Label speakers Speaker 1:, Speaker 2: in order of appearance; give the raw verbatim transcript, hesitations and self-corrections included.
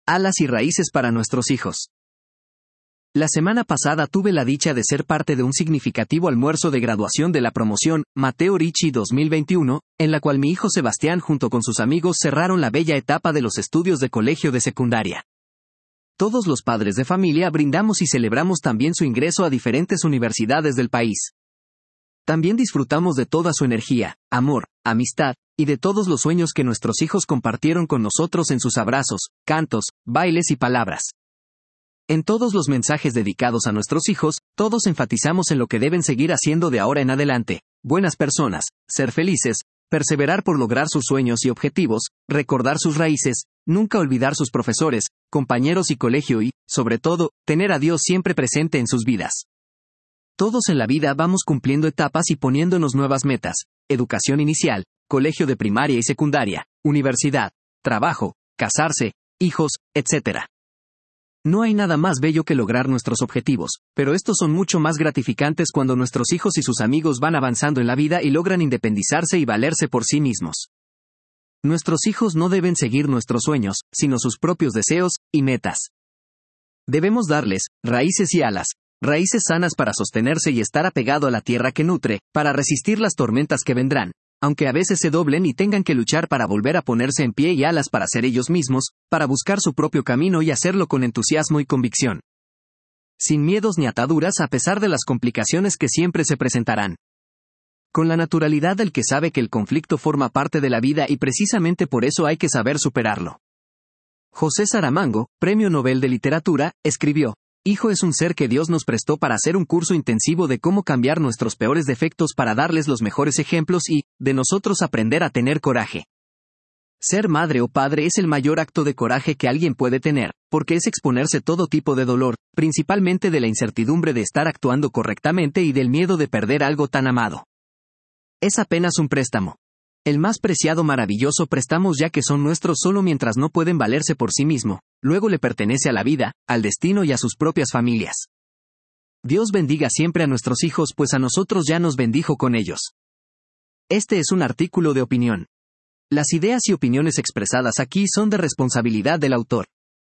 Speaker 1: alas y raíces para nuestros hijos. La semana pasada tuve la dicha de ser parte de un significativo almuerzo de graduación de la promoción Matteo Ricci dos mil veintiuno, en la cual mi hijo Sebastián junto con sus amigos cerraron la bella etapa de los estudios de colegio de secundaria. Todos los padres de familia brindamos y celebramos también su ingreso a diferentes universidades del país. También disfrutamos de toda su energía, amor, amistad, y de todos los sueños que nuestros hijos compartieron con nosotros en sus abrazos, cantos, bailes y palabras. En todos los mensajes dedicados a nuestros hijos, todos enfatizamos en lo que deben seguir haciendo de ahora en adelante: buenas personas, ser felices, perseverar por lograr sus sueños y objetivos, recordar sus raíces, nunca olvidar sus profesores, compañeros y colegio y, sobre todo, tener a Dios siempre presente en sus vidas. Todos en la vida vamos cumpliendo etapas y poniéndonos nuevas metas: educación inicial, colegio de primaria y secundaria, universidad, trabajo, casarse, hijos, etcétera. No hay nada más bello que lograr nuestros objetivos, pero estos son mucho más gratificantes cuando nuestros hijos y sus amigos van avanzando en la vida y logran independizarse y valerse por sí mismos. Nuestros hijos no deben seguir nuestros sueños, sino sus propios deseos y metas. Debemos darles raíces y alas, raíces sanas para sostenerse y estar apegado a la tierra que nutre, para resistir las tormentas que vendrán, aunque a veces se doblen y tengan que luchar para volver a ponerse en pie, y alas para ser ellos mismos, para buscar su propio camino y hacerlo con entusiasmo y convicción. Sin miedos ni ataduras a pesar de las complicaciones que siempre se presentarán. Con la naturalidad del que sabe que el conflicto forma parte de la vida y precisamente por eso hay que saber superarlo. José Saramago, Premio Nobel de Literatura, escribió: Hijo es un ser que Dios nos prestó para hacer un curso intensivo de cómo cambiar nuestros peores defectos para darles los mejores ejemplos y, de nosotros, aprender a tener coraje. Ser madre o padre es el mayor acto de coraje que alguien puede tener, porque es exponerse todo tipo de dolor, principalmente de la incertidumbre de estar actuando correctamente y del miedo de perder algo tan amado. Es apenas un préstamo. El más preciado maravilloso préstamos, ya que son nuestros solo mientras no pueden valerse por sí mismo, luego le pertenece a la vida, al destino y a sus propias familias. Dios bendiga siempre a nuestros hijos, pues a nosotros ya nos bendijo con ellos. Este es un artículo de opinión. Las ideas y opiniones expresadas aquí son de responsabilidad del autor.